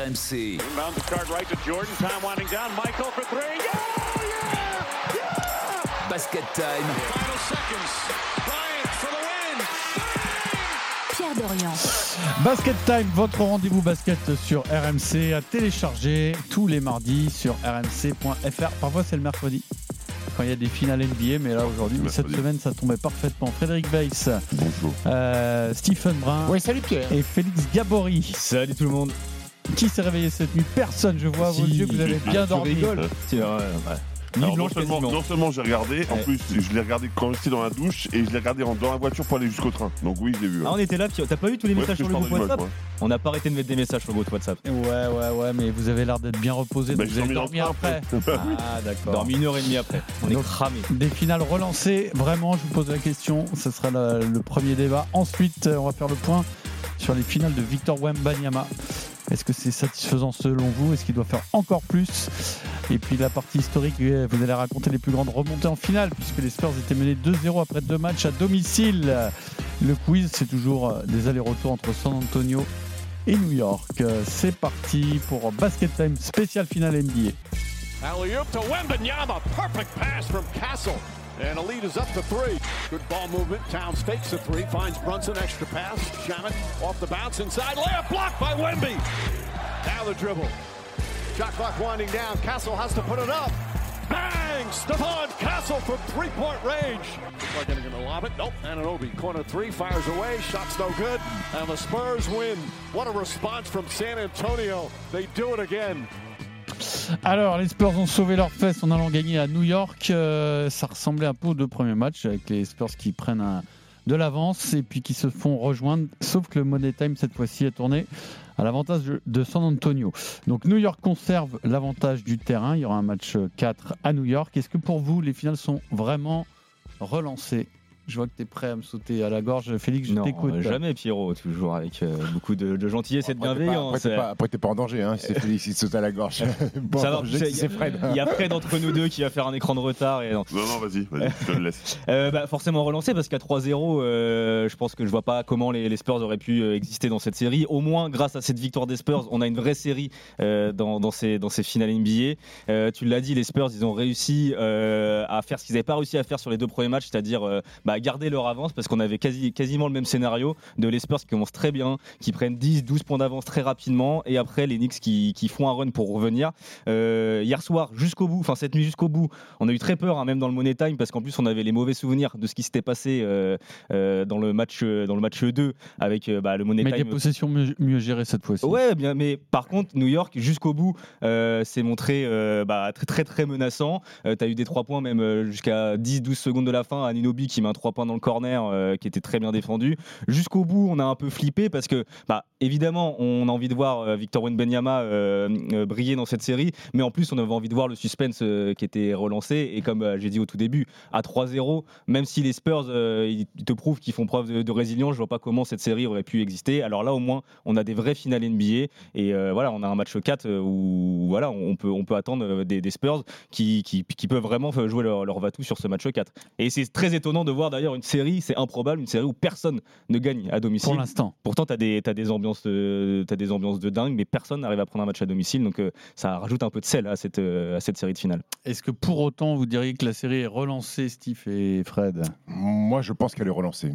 RMC. Inbound start right to Jordan. Time winding down. Michael for three. Yeah! Basket time. Final seconds. Bryant for the win. Pierre Dorian. Basket Time, votre rendez-vous basket sur RMC à télécharger tous les mardis sur rmc.fr. Parfois c'est le mercredi quand il y a des finales NBA, mais là aujourd'hui, cette semaine, ça tombait parfaitement. Frédéric Weiss, bonjour. Stephen Brun, oui, salut Pierre. Et Félix Gabory. Salut tout le monde. Qui s'est réveillé cette nuit? Personne. Je vois à vos yeux que vous avez bien dormi. C'est vrai. Alors, non seulement j'ai regardé, en plus je l'ai regardé quand j'étais dans la douche et je l'ai regardé dans la voiture pour aller jusqu'au train. Donc oui, je l'ai vu. Ah, on était là, t'as pas vu tous les messages sur le groupe WhatsApp? On n'a pas arrêté de mettre des messages sur le groupe WhatsApp. Ouais, mais vous avez l'air d'être bien reposé. Vous avez dormi après. Ah d'accord. Dormi 1h30 après. On est cramé. Des finales relancées, vraiment, je vous pose la question. Ce sera le premier débat. Ensuite, on va faire le point sur les finales de Victor Wembanyama. Est-ce que c'est satisfaisant selon vous? Est-ce qu'il doit faire encore plus? Et puis la partie historique, vous allez raconter les plus grandes remontées en finale, puisque les Spurs étaient menés 2-0 après 2 matchs à domicile. Le quiz, c'est toujours des allers-retours entre San Antonio et New York. C'est parti pour Basket Time spécial finale NBA. Alley-oop to Wembanyama. Perfect pass from Castle. And a lead is up to 3. Good ball movement. Towns fakes a 3. Finds Brunson. Extra pass. Shamet off the bounce inside. Layup blocked by Wemby. Now the dribble. Shot clock winding down. Castle has to put it up. Bang! Stephon Castle from three-point range. Looks like they're going to lob it. Nope. Anunoby, corner 3, fires away. Shot's no good. And the Spurs win. What a response from San Antonio. They do it again. Alors, les Spurs ont sauvé leurs fesses en allant gagner à New York. Ça ressemblait un peu aux 2 premiers matchs avec les Spurs qui prennent de l'avance et puis qui se font rejoindre. Sauf que le Money Time, cette fois-ci, est tourné à l'avantage de San Antonio. Donc, New York conserve l'avantage du terrain. Il y aura un match 4 à New York. Est-ce que pour vous, les finales sont vraiment relancées? Je vois que tu es prêt à me sauter à la gorge. Félix, je t'écoute. Non, jamais Pierrot, toujours avec beaucoup de gentillesse et de bienveillance. Après, t'es pas en danger, hein, si c'est Félix qui te saute à la gorge. Bon, ça va, c'est Fred. Il y a Fred entre nous deux qui va faire un écran de retard. Et non, vas-y, je te le laisse. Forcément relancé parce qu'à 3-0, je pense que je vois pas comment les Spurs auraient pu exister dans cette série. Au moins, grâce à cette victoire des Spurs, on a une vraie série dans ces finales NBA. Tu l'as dit, les Spurs, ils ont réussi à faire ce qu'ils n'avaient pas réussi à faire sur les 2 premiers matchs, c'est-à-dire garder leur avance, parce qu'on avait quasiment le même scénario de les Spurs qui commencent très bien, qui prennent 10-12 points d'avance très rapidement, et après les Knicks qui font un run pour revenir. Hier soir, cette nuit jusqu'au bout, on a eu très peur, même dans le Money Time, parce qu'en plus on avait les mauvais souvenirs de ce qui s'était passé dans le match 2 avec le Money Time. Mais des possessions mieux gérées cette fois-ci. Ouais, bien, mais par contre New York jusqu'au bout s'est montré très très très menaçant. T'as eu des 3 points même jusqu'à 10-12 secondes de la fin, Anunoby qui met un 3 points dans le corner qui était très bien défendu. Jusqu'au bout, on a un peu flippé parce que, évidemment, on a envie de voir Victor Wembanyama briller dans cette série, mais en plus, on avait envie de voir le suspense qui était relancé. Et comme j'ai dit au tout début, à 3-0, même si les Spurs ils te prouvent qu'ils font preuve de résilience, je vois pas comment cette série aurait pu exister. Alors là, au moins, on a des vraies finales NBA et on a un match 4 où on peut attendre des Spurs qui peuvent vraiment jouer leur va-tout sur ce match 4. Et c'est très étonnant de voir d'ailleurs une série, c'est improbable, une série où personne ne gagne à domicile. Pour l'instant. Pourtant, t'as des ambiances de dingue, mais personne n'arrive à prendre un match à domicile, donc ça rajoute un peu de sel à cette série de finale. Est-ce que pour autant, vous diriez que la série est relancée, Steve et Fred? Moi, je pense qu'elle est relancée.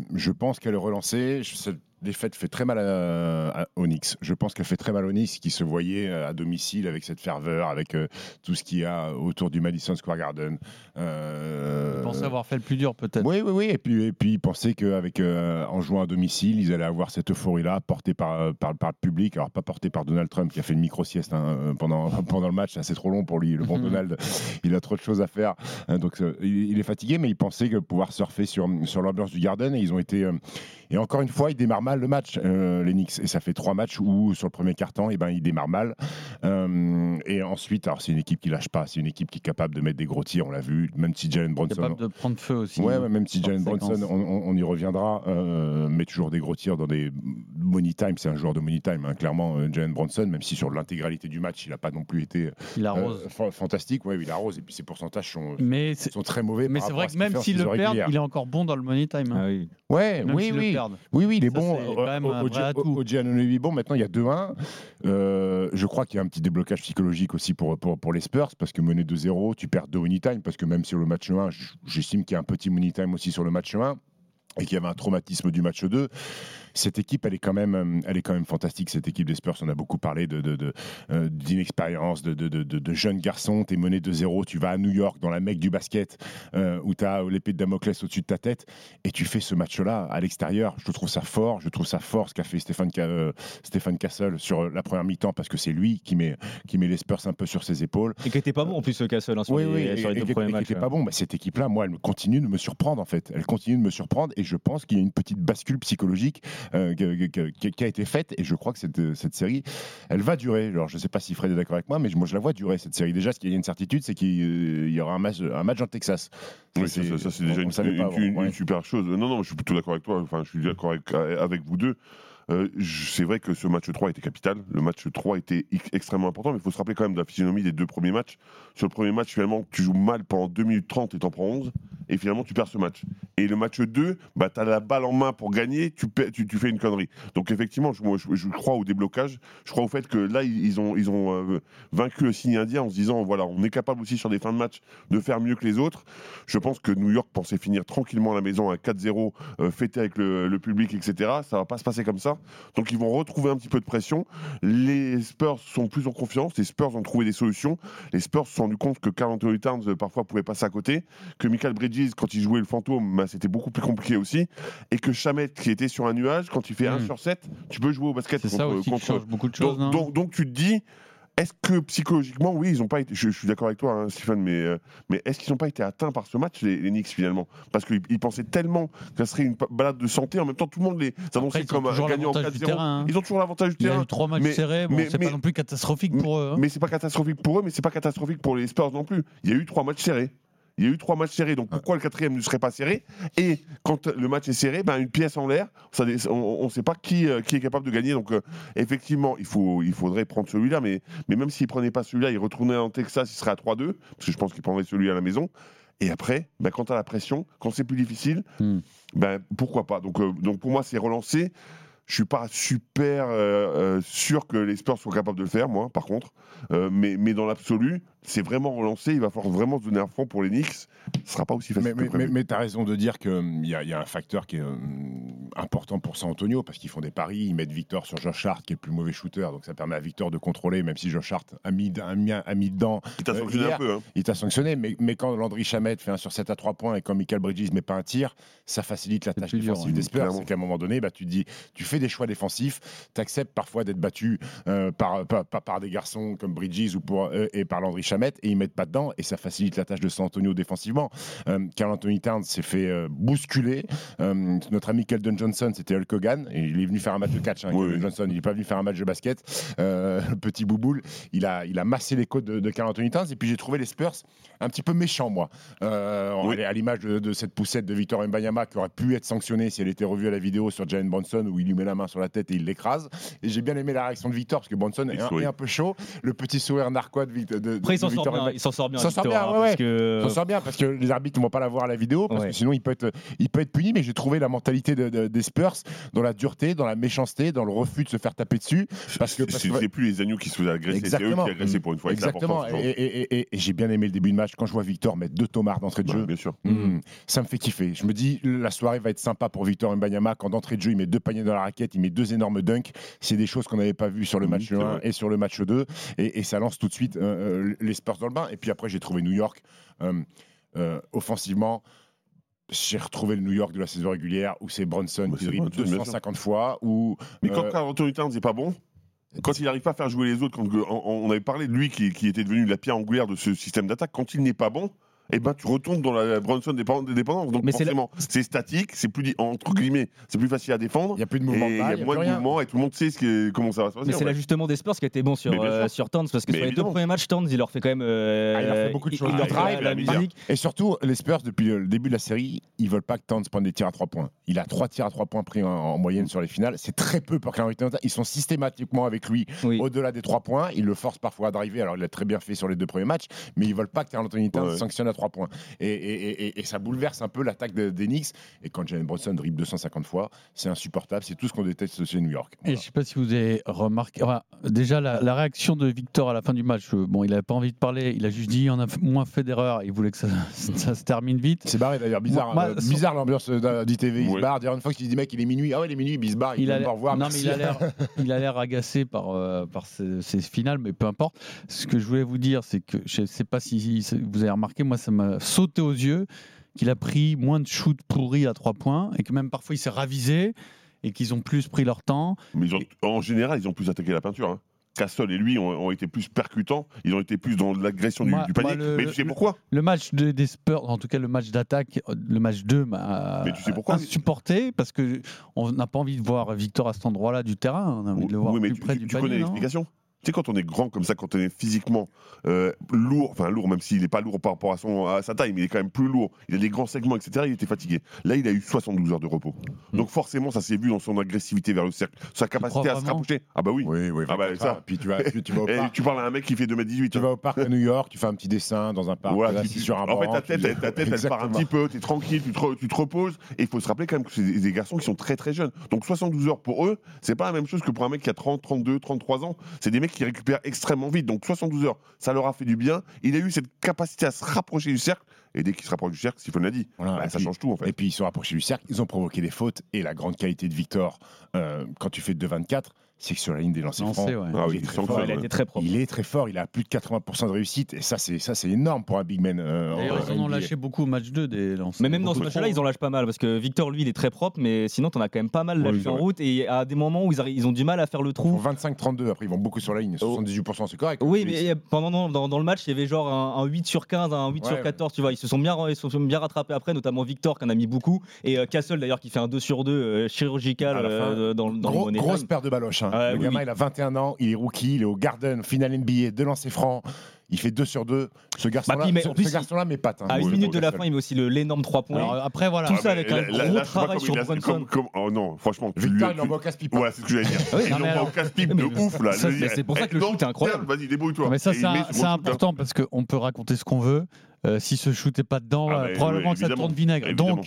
Défaite fait très mal aux Knicks. Je pense qu'elle fait très mal aux Knicks qui se voyaient à domicile avec cette ferveur, avec tout ce qu'il y a autour du Madison Square Garden. Ils pensaient avoir fait le plus dur peut-être. Oui. Et puis ils pensaient qu'en jouant à domicile, ils allaient avoir cette euphorie-là portée par le public. Alors pas portée par Donald Trump qui a fait une micro-sieste pendant le match. C'est trop long pour lui. Le bon Donald, il a trop de choses à faire. Donc il est fatigué, mais il pensait pouvoir surfer sur l'ambiance du Garden. Et ils ont été... Et encore une fois, ils démarrent mal le match, les Knicks. Et ça fait 3 matchs où, sur le premier quart-temps, ils démarrent mal. Et ensuite, alors c'est une équipe qui lâche pas. C'est une équipe qui est capable de mettre des gros tirs, on l'a vu. Même si Jalen Brunson... Capable de prendre feu aussi. Ouais, même si Jalen Brunson, on y reviendra, met toujours des gros tirs dans des money time. C'est un joueur de money time, clairement, Jalen Brunson, même si sur l'intégralité du match, il n'a pas non plus été fantastique. Ouais, il arrose. Et puis ses pourcentages sont très mauvais. Mais c'est vrai que même s'il le perd, il est encore bon dans le money time. Ah oui. Ouais, oui, il est bon. OG Anunoby, Maintenant il y a 2-1. Je crois qu'il y a un petit déblocage psychologique aussi pour les Spurs, parce que mener 2-0, tu perds 2 money time, parce que même sur le match 1, j'estime qu'il y a un petit money time aussi sur le match 1, et qu'il y avait un traumatisme du match 2. Cette équipe, elle est quand même fantastique. Cette équipe des Spurs, on a beaucoup parlé d'inexpérience, de jeunes garçons. T'es mené 2-0, tu vas à New York dans la Mecque du basket, où t'as l'épée de Damoclès au-dessus de ta tête, et tu fais ce match-là à l'extérieur. Je trouve ça fort. Ce qu'a fait Stéphane Castle sur la première mi-temps, parce que c'est lui qui met les Spurs un peu sur ses épaules. Et qui était pas bon en plus, ce Castle, sur les deux premiers matchs. Qui était pas bon. Cette équipe-là, moi, elle continue de me surprendre en fait. Elle continue de me surprendre, et je pense qu'il y a une petite bascule psychologique qui a été faite, et je crois que cette série, elle va durer. Alors, je ne sais pas si Fred est d'accord avec moi, mais moi je la vois durer, cette série. Déjà, ce qu'il y a une certitude, c'est qu'il y aura un match en Texas. Oui, ça c'est déjà une super chose. Non, je suis plutôt d'accord avec toi. Enfin, je suis d'accord avec vous deux. C'est vrai que ce match 3 était capital. Le match 3 était extrêmement important, mais il faut se rappeler quand même de la physionomie des deux premiers matchs. Sur le premier match, finalement, tu joues mal pendant 2 minutes 30 et t'en prends 11, et finalement tu perds ce match. Et le match 2, tu as la balle en main pour gagner, tu fais une connerie. Donc effectivement, je crois au déblocage, je crois au fait que là, ils ont vaincu le signe indien en se disant, voilà, on est capable aussi sur des fins de match de faire mieux que les autres. Je pense que New York pensait finir tranquillement à la maison à 4-0, fêter avec le public, etc. Ça va pas se passer comme ça. Donc ils vont retrouver un petit peu de pression. Les Spurs sont plus en confiance. Les Spurs ont trouvé des solutions. Les Spurs se sont rendus compte que Karl Anthony Towns parfois pouvait passer à côté, que Michael Bridges, quand il jouait le fantôme, c'était beaucoup plus compliqué aussi, et que Shamet, qui était sur un nuage, quand il fait 1 sur 7, tu peux jouer au basket. C'est ça aussi qui change beaucoup de choses. Donc tu te dis, est-ce que psychologiquement, oui, ils n'ont pas été. Je suis d'accord avec toi, hein, Stéphane, mais est-ce qu'ils n'ont pas été atteints par ce match, les Knicks, finalement? Parce qu'ils pensaient tellement que ça serait une balade de santé. En même temps, tout le monde les annonçait comme gagnants 4-0. Hein. Ils ont toujours l'avantage du terrain. Il y a eu 3 matchs serrés, c'est pas non plus catastrophique pour eux. Hein. Mais c'est pas catastrophique pour eux, mais c'est pas catastrophique pour les Spurs non plus. Il y a eu 3 matchs serrés. Donc pourquoi le 4e ne serait pas serré? Et quand le match est serré, une pièce en l'air, on ne sait pas qui est capable de gagner. Donc effectivement, il faudrait prendre celui-là, mais même s'il ne prenait pas celui-là, il retournait en Texas, il serait à 3-2, parce que je pense qu'il prendrait celui à la maison. Et après, quand tu as la pression, quand c'est plus difficile, pourquoi pas. Donc pour moi, c'est relancé. Je suis pas super sûr que les Spurs soient capables de le faire, moi, par contre. Mais dans l'absolu, c'est vraiment relancé. Il va falloir vraiment se donner un fond pour les Knicks. Ce sera pas aussi facile. Mais tu as raison de dire qu'il y a un facteur qui est important pour San Antonio, parce qu'ils font des paris. Ils mettent Victor sur Josh Hart, qui est le plus mauvais shooter. Donc ça permet à Victor de contrôler, même si Josh Hart a mis dedans. Il t'a sanctionné un peu. Hein. Il t'a sanctionné, mais quand Landry Shamet fait 1 sur 7 à 3 points et quand Michael Bridges met pas un tir, ça facilite la tâche défensive des Spurs. C'est qu'à un moment donné, tu te dis, tu fais des choix défensifs, tu acceptes parfois d'être battu par des garçons comme Bridges et par Landry Shamet, et ils mettent pas dedans, et ça facilite la tâche de San Antonio défensivement. Karl Anthony Towns s'est fait bousculer. Notre ami Keldon Johnson, c'était Hulk Hogan, et il est venu faire un match de catch. Keldon Johnson, il n'est pas venu faire un match de basket. Le petit bouboule, il a massé les côtes de Karl Anthony Towns, et puis j'ai trouvé les Spurs un petit peu méchants, moi. À l'image de cette poussette de Victor Wembanyama, qui aurait pu être sanctionnée si elle était revue à la vidéo sur Jalen Brunson, où il lui met la main sur la tête et il l'écrase. Et j'ai bien aimé la réaction de Victor, parce que Brunson est un peu chaud. Le petit sourire narquois de Victor. Après, il s'en sort bien. Il s'en sort bien. Il s'en sort bien, parce que les arbitres ne vont pas la voir à la vidéo, parce que sinon il peut être puni. Mais j'ai trouvé la mentalité des Spurs dans la dureté, dans la méchanceté, dans le refus de se faire taper dessus. C'est plus les agneaux qui se faisaient agresser, c'est eux qui agressaient pour une fois. Exactement. Et j'ai bien aimé le début de match. Quand je vois Victor mettre 2 tomards d'entrée de jeu, bien sûr. Ça me fait kiffer. Je me dis, la soirée va être sympa pour Victor Wembanyama. Quand d'entrée de jeu, il met 2 paniers dans la raquette, il met 2 énormes dunks. C'est des choses qu'on n'avait pas vues sur le match 1 et sur le match 2. Et ça lance tout de suite les Spurs dans le bain. Et puis après, j'ai trouvé New York offensivement. J'ai retrouvé le New York de la saison régulière, où c'est Brunson qui dribble 250 fois. Mais quand Karl Anthony Towns n'est pas bon, quand il n'arrive pas à faire jouer les autres, quand on avait parlé de lui qui était devenu la pierre angulaire de ce système d'attaque, quand il n'est pas bon, tu retournes dans la Brunson dépendance. Donc forcément, c'est statique, c'est plus entre guillemets, c'est plus facile à défendre. Il y a plus de mouvement, il y a moins de mouvement, et tout le monde sait comment ça va se passer. Mais c'est l'ajustement des Spurs qui a été bon sur Towns, parce que sur les 2 premiers matchs, Towns, il leur fait quand même. Il leur fait beaucoup de choses. La musique. Et surtout, les Spurs, depuis le début de la série, ils veulent pas que Towns prenne des tirs à 3 points. Il a 3 tirs à 3 points pris en moyenne sur les finales. C'est très peu pour Karl Anthony Towns. Ils sont systématiquement avec lui au-delà des 3 points. Ils le forcent parfois à driver. Alors il l'a très bien fait sur les 2 premiers matchs, mais ils veulent pas que Karl Anthony Towns sanctionne à 3 3 points. Et ça bouleverse un peu l'attaque des Knicks. Et quand Jalen Brunson dribble 250 fois, c'est insupportable. C'est tout ce qu'on déteste chez New York. Voilà. Et je ne sais pas si vous avez remarqué. Enfin, déjà, la réaction de Victor à la fin du match, bon, il n'avait pas envie de parler. Il a juste dit on a moins fait d'erreurs. Il voulait que ça se termine vite. C'est barré d'ailleurs. Bizarre l'ambiance d'ITV. Il se barre. Darren Fox, il dit mec, il est minuit. Ah ouais, il est minuit. Il se barre. Il vient pas revoir. Non, mais il a l'air agacé par ces finales, mais peu importe. Ce que je voulais vous dire, c'est que je ne sais pas si vous avez remarqué, moi, ça m'a sauté aux yeux qu'il a pris moins de shoots pourris à 3 points et que même parfois il s'est ravisé et qu'ils ont plus pris leur temps. Mais en général, ils ont plus attaqué la peinture. Hein. Castle et lui ont été plus percutants, ils ont été plus dans l'agression du panier. Mais tu sais pourquoi ? Le match des Spurs, en tout cas le match d'attaque, le match 2 m'a insupporté parce qu'on n'a pas envie de voir Victor à cet endroit-là du terrain, on a envie de le voir plus près du panier. Tu connais l'explication ? Tu sais, quand on est grand comme ça, quand on est physiquement lourd, même s'il n'est pas lourd par rapport à sa taille, mais il est quand même plus lourd, il a des grands segments, etc., il était fatigué. Là, il a eu 72 heures de repos. Donc forcément, ça s'est vu dans son agressivité vers le cercle, sa capacité à se rapprocher. Ah bah oui. Oui, ça. Puis tu vas au parc. Tu parles à un mec qui fait 2m18. Tu vas au parc à New York, tu fais un petit dessin dans un parc, sur un banc. En fait, ta tête elle part un petit peu, tu es tranquille, tu te reposes, et il faut se rappeler quand même que c'est des garçons qui sont très très jeunes. Donc 72 heures pour eux, c'est pas la même chose que pour un mec qui a 30, 32, 33 ans. C'est des mecs qui récupèrent extrêmement vite, donc 72 heures, ça leur a fait du bien. Il a eu cette capacité à se rapprocher du cercle, et dès qu'il se rapproche du cercle, Siphon l'a dit, ça change tout en fait. Et puis ils sont rapprochés du cercle, ils ont provoqué des fautes, et la grande qualité de Victor, quand tu fais 2-24, c'est que sur la ligne des lancers francs, il a été très propre. Il est très fort, il a plus de 80% de réussite, et ça c'est énorme pour un big man. D'ailleurs, ils en ont lâché beaucoup au match 2 des lancers. Mais même dans ce match-là, ils en lâchent pas mal, parce que Victor, lui, il est très propre, mais sinon, t'en as quand même pas mal lâché en route, et à des moments où ils ont du mal à faire le trou. 25-32, après ils vont beaucoup sur la ligne, 78%, c'est correct. Oui, mais dans le match, il y avait genre un 8 sur 15, un 8 sur 14, tu vois, ils se sont bien rattrapés après, notamment Victor, qui en a mis beaucoup, et Castle, d'ailleurs, qui fait un 2 sur 2 chirurgical dans le Money Time. Grosse paire de baloches. Le gamin, il a 21 ans, il est rookie, il est au Garden, finale NBA, 2 lancers francs. Il fait 2 sur 2. Ce garçon-là m'épate. À 1 minute de la fin, il met aussi l'énorme 3 points. Alors, après, voilà. Tout ça avec un gros travail sur Brunson. Oh non, franchement. Victor, il l'envoie au casse-pipe. Ouais, c'est ce que j'allais dire. Il l'envoie au casse-pipe de ouf, là. C'est pour ça que le shoot est incroyable. Vas-y, débrouille-toi. Mais ça, c'est important parce qu'on peut raconter ce qu'on veut. Si ce shoot n'est pas dedans, probablement que ça tourne vinaigre. Donc,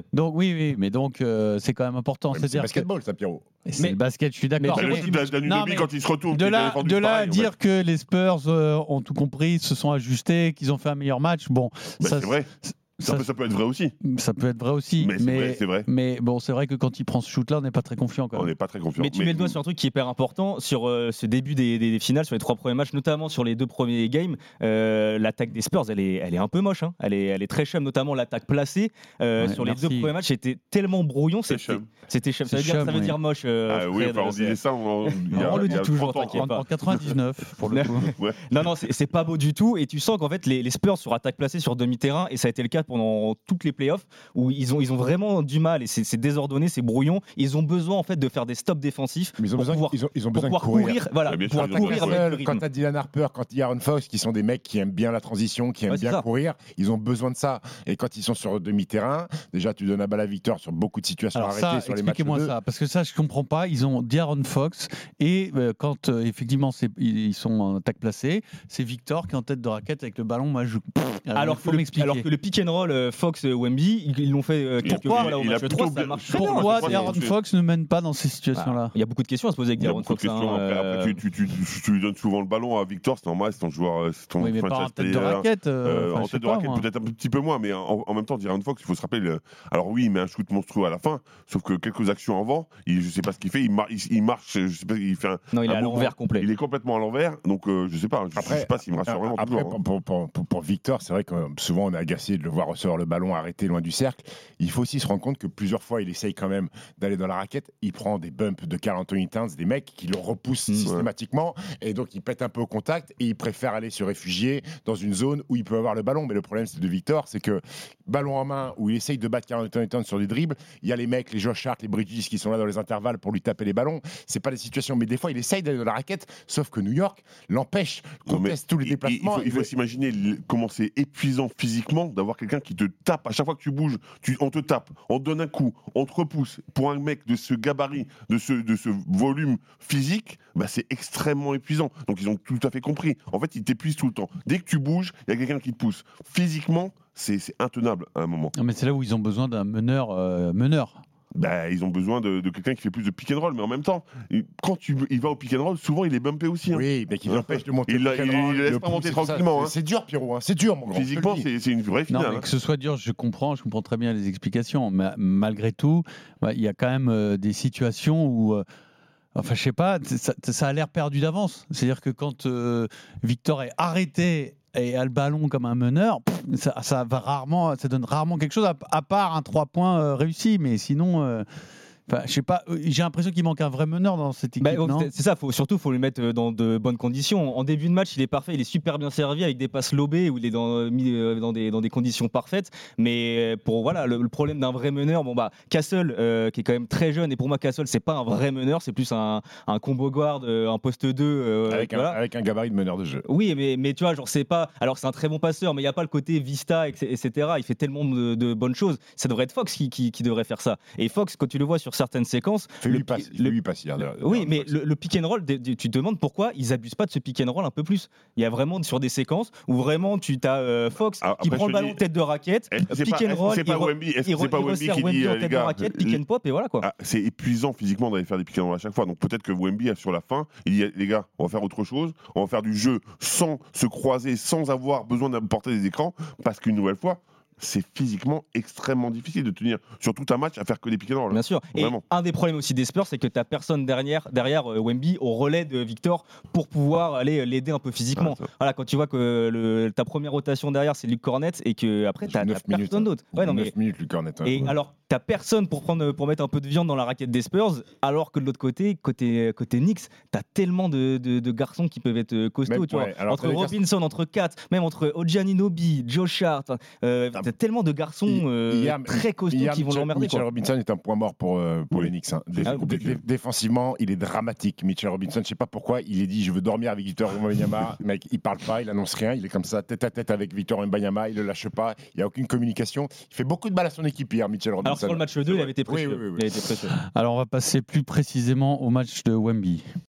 oui, mais donc c'est quand même important. C'est le basketball, ça, Pierrot. C'est le basket, je suis d'accord. Le shoot d'Anunoby, quand il se retourne, de là à dire que les Spurs ont tout compris, se sont ajustés, qu'ils ont fait un meilleur match, bon, c'est vrai. Ça peut être vrai aussi. Ça peut être vrai aussi. Mais c'est vrai. Mais bon, c'est vrai que quand il prend ce shoot-là, on n'est pas très confiant. On n'est pas très confiant. Mais tu mets le doigt sur un truc qui est hyper important sur ce début des finales, sur les 3 premiers matchs, notamment sur les 2 premiers games. L'attaque des Spurs, elle est un peu moche. Hein. Elle est très chum, notamment l'attaque placée. Sur les 2 premiers matchs, c'était tellement brouillon. C'était chum. Ça veut dire moche. Oui, on disait ça. On le dit toujours, t'inquiète pas. En 99, pour le coup. Non, c'est pas beau du tout. Et tu sens qu'en fait, les Spurs sur attaque placée sur demi-terrain, et ça a été le cas pendant toutes les playoffs où ils ont vraiment du mal et c'est désordonné, c'est brouillon. Ils ont besoin en fait de faire des stops défensifs. Mais ils ont besoin de courir. Voilà, pouvoir courir avec le rythme. Quand t'as Dylan Harper, quand il y a Aaron Fox, qui sont des mecs qui aiment bien la transition, qui aiment bien courir, ils ont besoin de ça. Et quand ils sont sur demi-terrain, déjà tu donnes la balle à Victor sur beaucoup de situations arrêtées sur les matchs. Expliquez-moi ça, parce que ça je comprends pas. Ils ont D'Aaron Fox et quand effectivement ils sont en attaque placée, c'est Victor qui est en tête de raquette avec le ballon. Moi, alors que le pick and roll Fox Wemby, ils l'ont fait quelques fois au match 3, ça marche très bien. Pourquoi D'Aaron Fox ne mène pas dans ces situations-là ? Il y a beaucoup de questions à se poser avec D'Aaron Fox. Après, tu lui donnes souvent le ballon à Victor, c'est normal, c'est ton joueur. Oui, mais pas en tête de raquette. En tête de raquette, peut-être un petit peu moins, mais en même temps, D'Aaron Fox, il faut se rappeler. Alors oui, il met un shoot monstrueux à la fin, sauf que quelques actions avant, je sais pas ce qu'il fait, il marche, je sais pas, il fait un. Non, il est à l'envers complet. Il est complètement à l'envers, donc je sais pas s'il me rassure vraiment. Après, pour Victor, c'est vrai que souvent on est agacé de le voir recevoir le ballon arrêté loin du cercle. Il faut aussi se rendre compte que plusieurs fois, il essaye quand même d'aller dans la raquette. Il prend des bumps de Karl Anthony Towns, des mecs qui le repoussent systématiquement, et donc il pète un peu au contact et il préfère aller se réfugier dans une zone où il peut avoir le ballon. Mais le problème de Victor, c'est que ballon en main, où il essaye de battre Karl Anthony Towns sur des dribbles, il y a les mecs, les Josh Hart, les Bridges qui sont là dans les intervalles pour lui taper les ballons. C'est pas des situations, mais des fois il essaye d'aller dans la raquette, sauf que New York l'empêche, conteste tous les déplacements. Il faut s'imaginer comment c'est épuisant physiquement d'avoir quelqu'un quelqu'un qui te tape. À chaque fois que tu bouges, on te tape, on te donne un coup, on te repousse. Pour un mec de ce gabarit, de ce volume physique, bah, c'est extrêmement épuisant. Donc ils ont tout à fait compris. En fait, ils t'épuisent tout le temps. Dès que tu bouges, il y a quelqu'un qui te pousse. Physiquement, c'est intenable à un moment. Non, mais c'est là où ils ont besoin d'un meneur. Bah, ils ont besoin de quelqu'un qui fait plus de pick and roll, mais en même temps, quand il va au pick and roll, souvent il est bumpé aussi. Hein. Oui, mais qui l'empêche de monter. Il laisse pas monter tranquillement. Hein. C'est dur, Pierrot. Hein. C'est dur, mon grand. Physiquement, c'est une vraie finale. Non, mais que ce soit dur, je comprends très bien les explications. Mais malgré tout, il y a quand même des situations où. Enfin, je sais pas, ça a l'air perdu d'avance. C'est-à-dire que quand Victor est arrêté et a le ballon comme un meneur, ça donne rarement quelque chose, à part un 3 points réussi. Mais sinon, je sais pas, j'ai l'impression qu'il manque un vrai meneur dans cette équipe. Non, c'est ça, faut lui mettre dans de bonnes conditions. En début de match, il est parfait, il est super bien servi avec des passes lobées où il est mis dans des conditions parfaites. Mais le problème d'un vrai meneur, Castle qui est quand même très jeune, et pour moi Castle c'est pas un vrai meneur, c'est plus un combo guard, un poste 2 avec un gabarit de meneur de jeu. Oui, mais tu vois, genre c'est pas, alors c'est un très bon passeur, mais il y a pas le côté Vista, etc. Il fait tellement de bonnes choses. Ça devrait être Fox qui devrait faire ça. Et Fox, quand tu le vois sur certaines séquences, lui passe hier. Oui, mais le pick and roll, tu te demandes pourquoi ils abusent pas de ce pick and roll un peu plus. Il y a vraiment sur des séquences où vraiment tu as Fox qui prend le ballon tête de raquette, pick and roll, c'est pas Wemby qui dit tête de raquette, pick and pop, et voilà quoi. C'est épuisant physiquement d'aller faire des pick and roll à chaque fois. Donc peut-être que Wemby sur la fin, il dit les gars, on va faire autre chose, on va faire du jeu sans se croiser, sans avoir besoin d'apporter des écrans, parce qu'une nouvelle fois, c'est physiquement extrêmement difficile de tenir sur tout un match à faire que des pick and roll. Bien sûr. Vraiment. Et un des problèmes aussi des Spurs, c'est que tu n'as personne derrière Wemby au relais de Victor pour pouvoir aller l'aider un peu physiquement. Voilà, quand tu vois que ta première rotation derrière, c'est Luke Cornett et que après tu n'as personne d'autre. 9 minutes, Luke Cornett. Et alors, tu n'as personne pour mettre un peu de viande dans la raquette des Spurs, alors que de l'autre côté Knicks, tu as tellement de garçons qui peuvent être costauds. Même, tu vois, entre Robinson, entre Kat, même entre Oji Anunoby, Josh Hart. T'as tellement de garçons très costauds qui vont l'emmerder. Mitchell Robinson est un point mort pour les Knicks. Hein. Défensivement, il est dramatique. Mitchell Robinson, je sais pas pourquoi, il est dit je veux dormir avec Victor Wembanyama. Mec, il parle pas, il annonce rien, il est comme ça tête à tête avec Victor Wembanyama, il le lâche pas, il y a aucune communication. Il fait beaucoup de mal à son équipe hier, Mitchell Robinson. Alors sur le match 2, il avait été précieux. Alors on va passer plus précisément au match de Wemby.